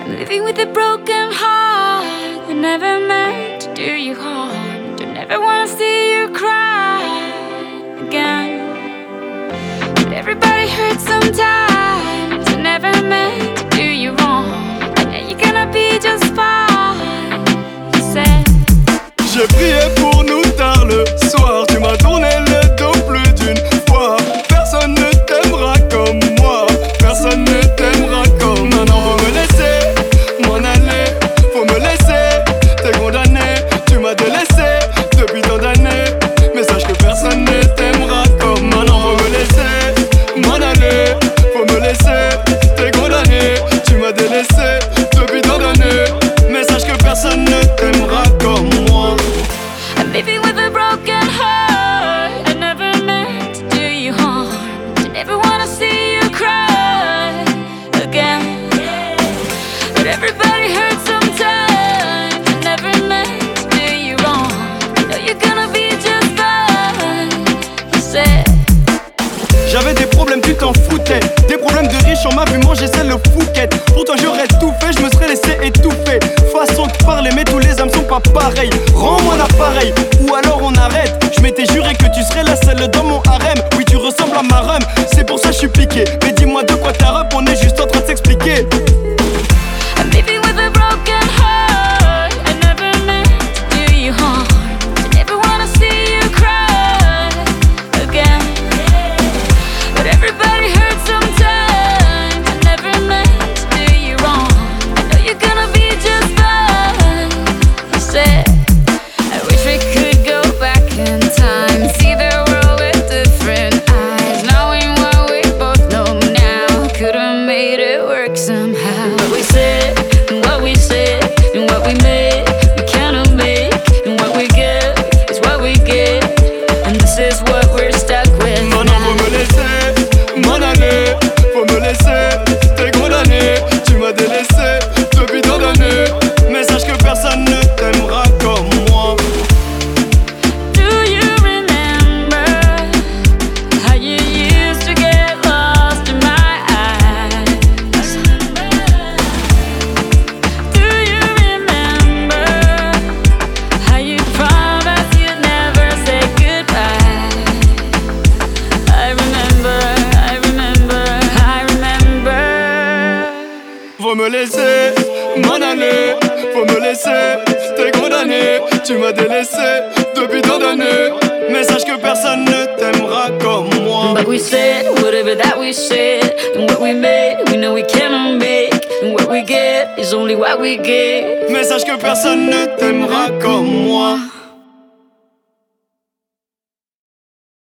Living with a broken heart that never meant to do you harm. Don't ever wanna see you cry again. But everybody hurts sometimes and never meant to do you wrong. And yeah, you're gonna be just fine, you said. J'ai prié pour nous tard le soir. Tu m'as tourné le dos plus d'une fois. Personne ne t'aimera comme moi. Personne ne t'aimera comme moi. Non, faut me laisser m'en aller. Faut me laisser, t'es condamné. Tu m'as délaissé depuis tant d'années. Mais sache que personne ne t'aimera comme moi. Non, faut me laisser m'en aller. Faut me laisser, t'es condamné. Tu m'as délaissé depuis tant d'années. Mais sache que personne ne t'aimera comme moi. I'm living with a broken heart. I never meant to do you harm. I never wanna see you cry again. But everybody hurts sometimes. I never meant to do you wrong. I know you're gonna be just fine, you said. J'avais des problèmes, tu t'en foutais. Des problèmes de riches, on m'a vu manger celle le fouquette. Pour toi j'aurais tout fait, je me serais laissé étouffer. Façon de parler, mais tous les hommes sont pas pareils. Rends-moi l'appareil, ou alors on arrête. Je m'étais juré que tu serais la seule dans mon harem. Oui, tu ressembles à ma rhum, c'est pour ça que je suis piqué. Mais dis-moi de quoi t'as rep, on est juste en train de s'expliquer. I'm living with a broken heart. I never meant to do you harm. I never wanna see you cry again. But everybody hurts sometimes. I never meant to do you wrong. I know you're gonna be just fine, you said. I wish we could go back in time, see the world with different eyes. Knowing what we both know now, could've made it work somehow. But we said, and what we said, and what we made, we cannot make. And what we get is what we get, and this is what we're stuck with. Non, non, faut me laisser m'en aller. Faut me laisser, t'es condamné. Tu m'as délaissé depuis tant d'années. Mais sache que personne ne t'aimera comme moi. Do you remember how you used to get lost in my eyes? Do you remember how you promised you'd never say goodbye? I remember, I remember, I remember. Faut me laisser m'en aller. Faut me laisser, t'es condamné. Tu m'as délaissé depuis tant d'années. Mais sache que personne ne t'aimera comme moi. But we said whatever that we said, and what we made, we know we cannot make. And what we get is only what we get. Mais sache que personne ne t'aimera comme moi.